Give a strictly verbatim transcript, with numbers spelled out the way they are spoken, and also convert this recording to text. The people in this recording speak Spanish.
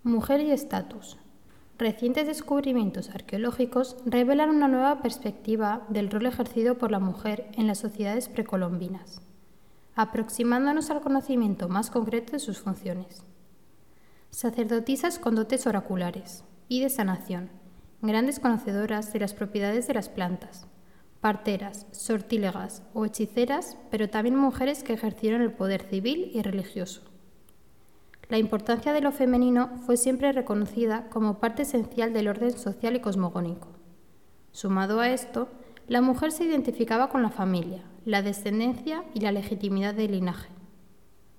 Mujer y estatus. Recientes descubrimientos arqueológicos revelan una nueva perspectiva del rol ejercido por la mujer en las sociedades precolombinas, aproximándonos al conocimiento más concreto de sus funciones. Sacerdotisas con dotes oraculares y de sanación, grandes conocedoras de las propiedades de las plantas, parteras, sortílegas o hechiceras, pero también mujeres que ejercieron el poder civil y religioso. La importancia de lo femenino fue siempre reconocida como parte esencial del orden social y cosmogónico. Sumado a esto, la mujer se identificaba con la familia, la descendencia y la legitimidad del linaje.